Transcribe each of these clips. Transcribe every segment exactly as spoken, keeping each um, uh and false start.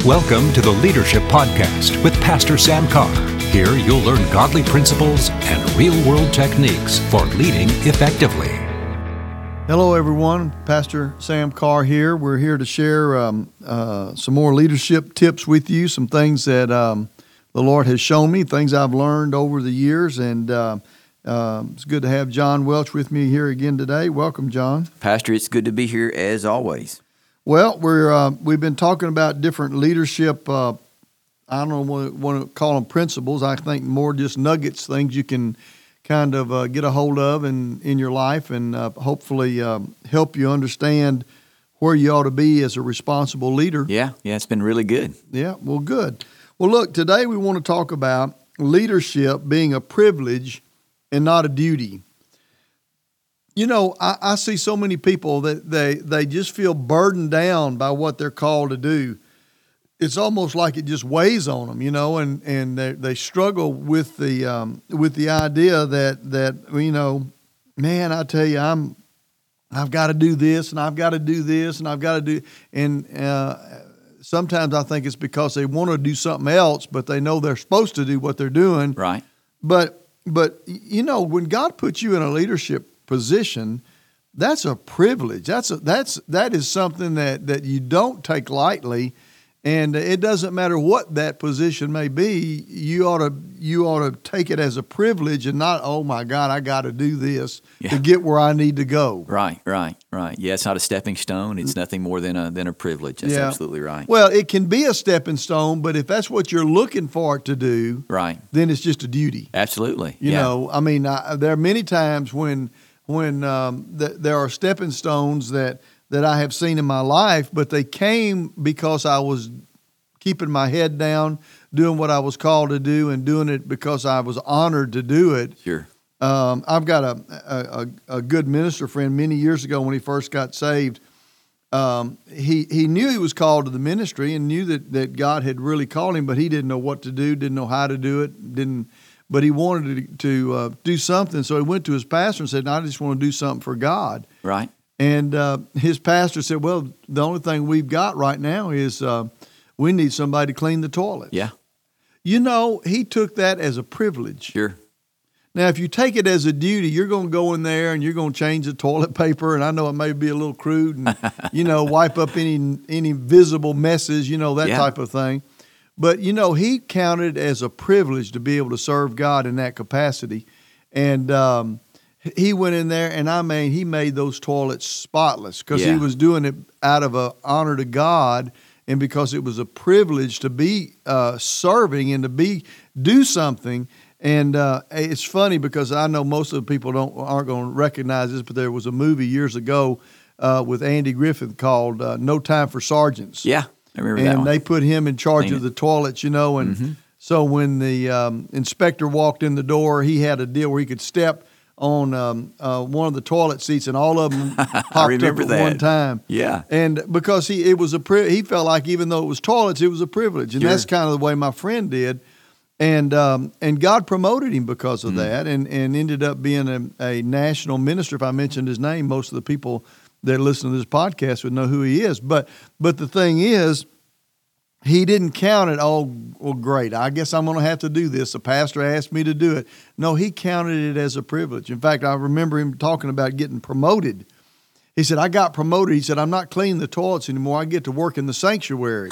Welcome to the Leadership Podcast with Pastor Sam Carr. Here you'll learn godly principles and real-world techniques for leading effectively. Hello, everyone. Pastor Sam Carr here. We're here to share um, uh, some more leadership tips with you, some things that um, the Lord has shown me, things I've learned over the years, and uh, uh, it's good to have John Welch with me here again today. Welcome, John. Pastor, it's good to be here as always. Well, we're uh, we've been talking about different leadership. Uh, I don't know what want to call them principles. I think more just nuggets, things you can kind of uh, get a hold of in, in your life, and uh, hopefully um, help you understand where you ought to be as a responsible leader. Yeah, yeah, it's been really good. Yeah, well, good. Well, look, today we want to talk about leadership being a privilege and not a duty. You know, I, I see so many people that they, they just feel burdened down by what they're called to do. It's almost like it just weighs on them, you know, and, and they, they struggle with the um, with the idea that that you know, man, I tell you, I'm I've got to do this and I've got to do this and I've got to do, and uh, sometimes I think it's because they want to do something else, but they know they're supposed to do what they're doing. Right. But but you know, when God puts you in a leadership position, that's a privilege. That's a, that's that is something that, that you don't take lightly, and it doesn't matter what that position may be. You ought to you ought to take it as a privilege and not, oh my God, I got to do this yeah. to get where I need to go. Right, right, right. Yeah, it's not a stepping stone. It's nothing more than a than a privilege. That's yeah. absolutely right. Well, it can be a stepping stone, but if that's what you're looking for it to do, right, then it's just a duty. Absolutely. You yeah. know, I mean, I, there are many times when. when um, th- there are stepping stones that, that I have seen in my life, but they came because I was keeping my head down, doing what I was called to do, and doing it because I was honored to do it. Sure. Um, I've got a, a, a good minister friend many years ago when he first got saved. Um, he, he knew he was called to the ministry and knew that, that God had really called him, but he didn't know what to do, didn't know how to do it, didn't But he wanted to, to uh, do something, so he went to his pastor and said, I just want to do something for God. Right. And uh, his pastor said, well, the only thing we've got right now is uh, we need somebody to clean the toilets. Yeah. You know, he took that as a privilege. Sure. Now, if you take it as a duty, you're going to go in there and you're going to change the toilet paper, and I know it may be a little crude, and, you know, wipe up any any visible messes, you know, that yeah. type of thing. But, you know, he counted as a privilege to be able to serve God in that capacity. And um, he went in there, and I mean, he made those toilets spotless because yeah. he was doing it out of a honor to God and because it was a privilege to be uh, serving and to be do something. And uh, it's funny because I know most of the people don't aren't going to recognize this, but there was a movie years ago uh, with Andy Griffith called uh, No Time for Sergeants. Yeah. I remember and that one. they put him in charge Clean of it. the toilets, you know, and mm-hmm. so when the um, inspector walked in the door, he had a deal where he could step on um, uh, one of the toilet seats, and all of them popped up at that. one time. Yeah, and because he it was a pri- he felt like even though it was toilets, it was a privilege, and sure. that's kind of the way my friend did, and um, and God promoted him because of mm. that, and and ended up being a, a national minister. If I mentioned his name, most of the people that listen to this podcast would know who he is. But but the thing is, he didn't count it, oh, well, great, I guess I'm going to have to do this. The pastor asked me to do it. No, he counted it as a privilege. In fact, I remember him talking about getting promoted. He said, I got promoted. He said, I'm not cleaning the toilets anymore. I get to work in the sanctuary.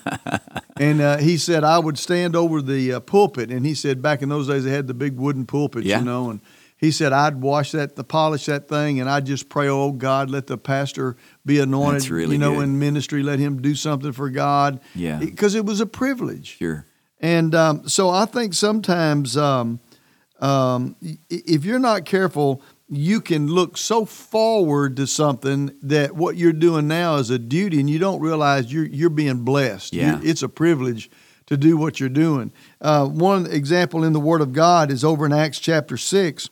and uh, he said, I would stand over the uh, pulpit. And he said, back in those days, they had the big wooden pulpits, yeah. you know, and he said, I'd wash that, the polish that thing, and I'd just pray, oh, God, let the pastor be anointed, That's really you know, good. in ministry. Let him do something for God. Yeah. Because it was a privilege. Sure. And um, so I think sometimes um, um, if you're not careful, you can look so forward to something that what you're doing now is a duty, and you don't realize you're, you're being blessed. Yeah. You're, it's a privilege to do what you're doing. Uh, one example in the Word of God is over in Acts chapter six.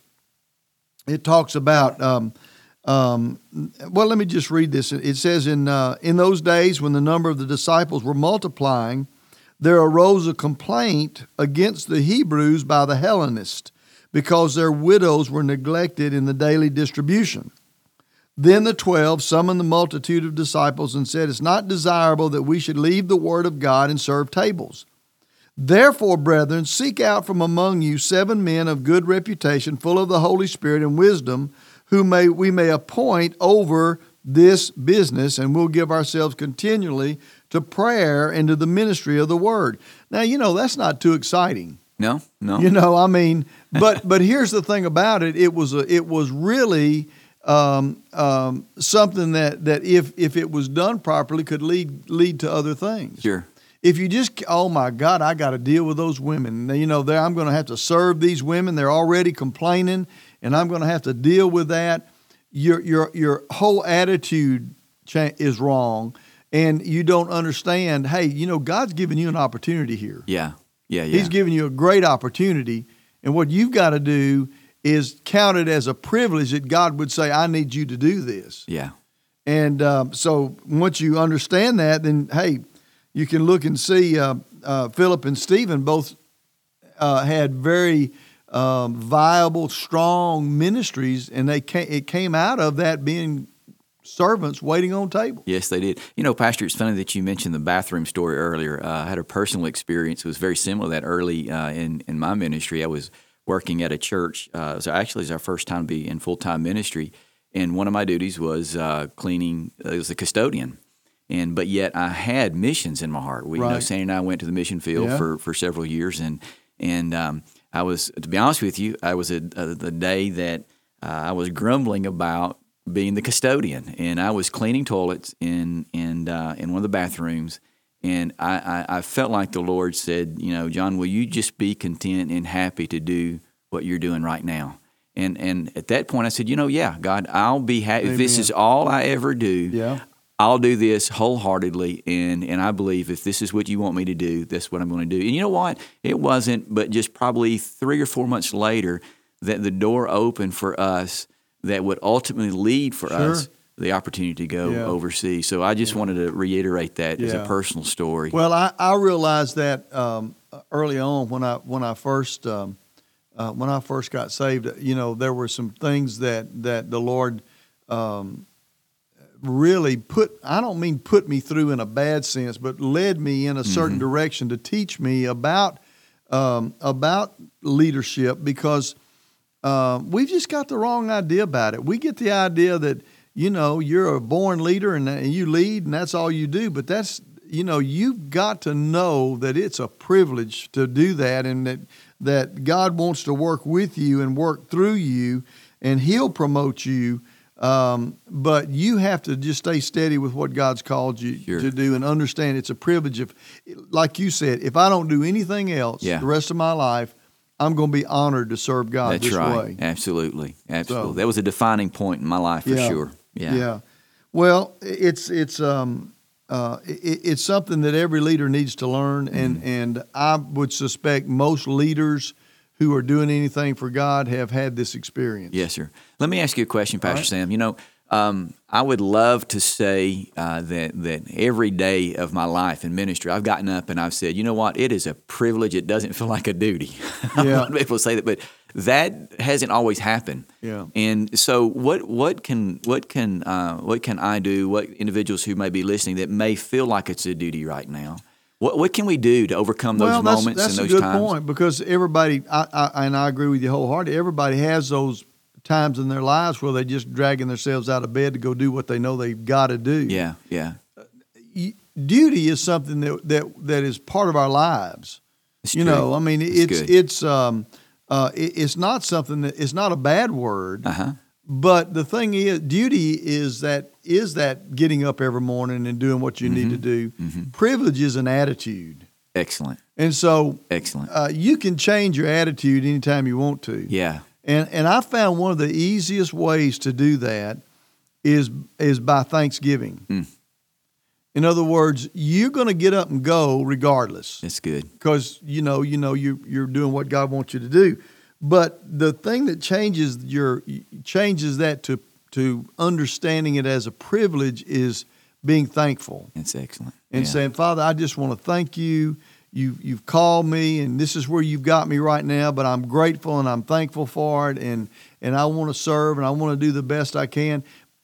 It talks about, um, um, well, let me just read this. It says, in uh, in those days when the number of the disciples were multiplying, there arose a complaint against the Hebrews by the Hellenists because their widows were neglected in the daily distribution. Then the twelve summoned the multitude of disciples and said, "It's not desirable that we should leave the word of God and serve tables. Therefore, brethren, seek out from among you seven men of good reputation, full of the Holy Spirit and wisdom, who may we may appoint over this business, and we'll give ourselves continually to prayer and to the ministry of the word." Now, you know, that's not too exciting. No, no. You know, I mean, but but here's the thing about it. It was a, it was really um, um, something that, that if if it was done properly could lead lead to other things. Sure. If you just, oh my God, I got to deal with those women. You know, I'm going to have to serve these women. They're already complaining, and I'm going to have to deal with that. Your your your whole attitude cha- is wrong, and you don't understand. Hey, you know, God's giving you an opportunity here. Yeah, yeah, yeah. He's giving you a great opportunity, and what you've got to do is count it as a privilege that God would say, "I need you to do this." Yeah. And um, so once you understand that, then hey, you can look and see uh, uh, Philip and Stephen both uh, had very um, viable, strong ministries, and they came, it came out of that being servants waiting on tables. Yes, they did. You know, Pastor, it's funny that you mentioned the bathroom story earlier. Uh, I had a personal experience. It was very similar to that early uh, in, in my ministry. I was working at a church. Uh, it was actually it was our first time to be in full-time ministry, and one of my duties was uh, cleaning. It was a custodian. And but yet I had missions in my heart. We, right. you know, Sandy and I went to the mission field yeah. for, for several years, and and um, I was, to be honest with you, I was a, a, the day that uh, I was grumbling about being the custodian, and I was cleaning toilets in in uh, in one of the bathrooms, and I, I, I felt like the Lord said, you know, John, will you just be content and happy to do what you're doing right now? And and at that point I said, you know, yeah, God, I'll be happy if this is all I ever do. Yeah. I'll do this wholeheartedly, and, and I believe if this is what you want me to do, that's what I'm going to do. And you know what? It wasn't, but just probably three or four months later, that the door opened for us that would ultimately lead for sure. us the opportunity to go yeah. overseas. So I just yeah. wanted to reiterate that yeah. as a personal story. Well, I, I realized that um, early on when I when I first um, uh, when I first got saved. You know, there were some things that that the Lord. Um, really put, I don't mean put me through in a bad sense, but led me in a certain mm-hmm. direction to teach me about um, about leadership, because uh, we've just got the wrong idea about it. We get the idea that, you know, you're a born leader and, and you lead and that's all you do, but that's, you know, you've got to know that it's a privilege to do that, and that, that God wants to work with you and work through you, and He'll promote you. Um, but you have to just stay steady with what God's called you sure. to do, and understand it's a privilege. If, like you said, if I don't do anything else yeah. the rest of my life, I'm going to be honored to serve God That's this right. way. Absolutely. Absolutely. So, that was a defining point in my life for yeah, sure. Yeah. Yeah. Well, it's it's um uh it, it's something that every leader needs to learn, and mm-hmm. and I would suspect most leaders who are doing anything for God have had this experience. Yes, sir. Let me ask you a question, Pastor right. Sam. You know, um, I would love to say uh, that that every day of my life in ministry, I've gotten up and I've said, you know what, it is a privilege. It doesn't feel like a duty. Yeah. A lot of people say that, but that hasn't always happened. Yeah. And so, what what can what can uh, what can I do? What individuals who may be listening that may feel like it's a duty right now? What what can we do to overcome those well, that's, moments that's and those a good times? point, because everybody, I, I, and I agree with you wholeheartedly, everybody has those times in their lives where they just dragging themselves out of bed to go do what they know they've got to do. Yeah, yeah. Duty is something that that, that is part of our lives. It's you true. know, I mean, it's it's good. it's um uh it, it's not something that it's not a bad word. Uh-huh. But the thing is, duty is that is that getting up every morning and doing what you mm-hmm. need to do. Mm-hmm. Privilege is an attitude. Excellent. And so, excellent. Uh, you can change your attitude anytime you want to. Yeah. And and I found one of the easiest ways to do that is is by Thanksgiving. Mm. In other words, you're going to get up and go regardless. That's good. Because you know you know you you're doing what God wants you to do. But the thing that changes your changes that to to understanding it as a privilege is being thankful. That's excellent. And yeah. saying, Father, I just want to thank you. You you've called me, and this is where you've got me right now. But I'm grateful and I'm thankful for it, and and I want to serve and I want to do the best I can.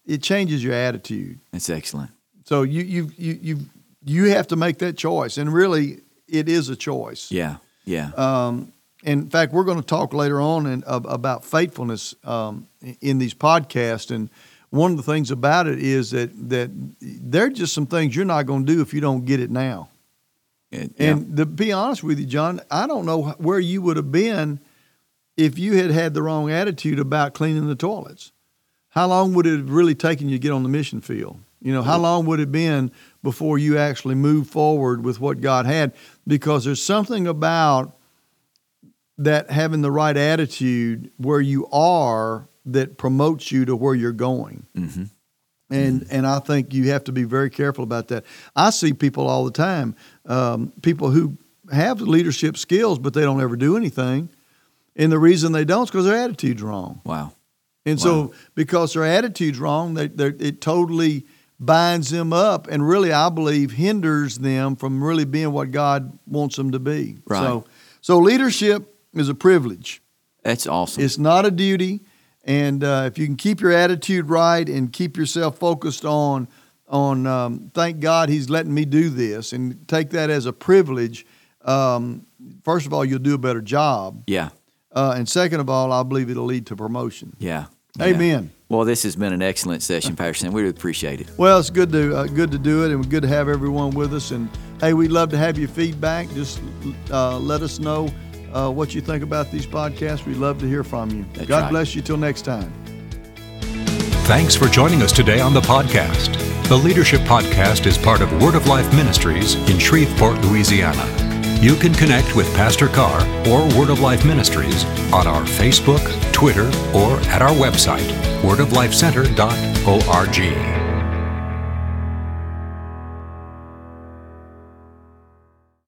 it changes your attitude. That's excellent. So you you you you you have to make that choice, and really, it is a choice. Yeah, yeah. Um, in fact, we're going to talk later on in, uh, about faithfulness um, in these podcasts, and one of the things about it is that that there are just some things you're not going to do if you don't get it now. It, yeah. And to be honest with you, John, I don't know where you would have been if you had had the wrong attitude about cleaning the toilets. How long would it have really taken you to get on the mission field? You know, how long would it have been before you actually moved forward with what God had? Because there's something about that having the right attitude where you are that promotes you to where you're going. Mm-hmm. And mm-hmm. and I think you have to be very careful about that. I see people all the time, um, people who have leadership skills, but they don't ever do anything. And the reason they don't is because their attitude's wrong. Wow. And wow. so because their attitude's wrong, they, it totally binds them up and really, I believe, hinders them from really being what God wants them to be. Right. So, so leadership is a privilege. That's awesome. It's not a duty. And uh, if you can keep your attitude right and keep yourself focused on, on um, thank God He's letting me do this, and take that as a privilege, um, first of all, you'll do a better job. Yeah. Uh, and second of all, I believe it'll lead to promotion. Yeah. Amen. Yeah. Well, this has been an excellent session, Pastor Sam. We really appreciate it. Well, it's good to uh, good to do it, and good to have everyone with us. And hey, we'd love to have your feedback. Just uh, let us know uh, what you think about these podcasts. We'd love to hear from you. That's God right. bless you. Till next time. Thanks for joining us today on the podcast. The Leadership Podcast is part of Word of Life Ministries in Shreveport, Louisiana. You can connect with Pastor Carr or Word of Life Ministries on our Facebook, Twitter, or at our website, word of life center dot org.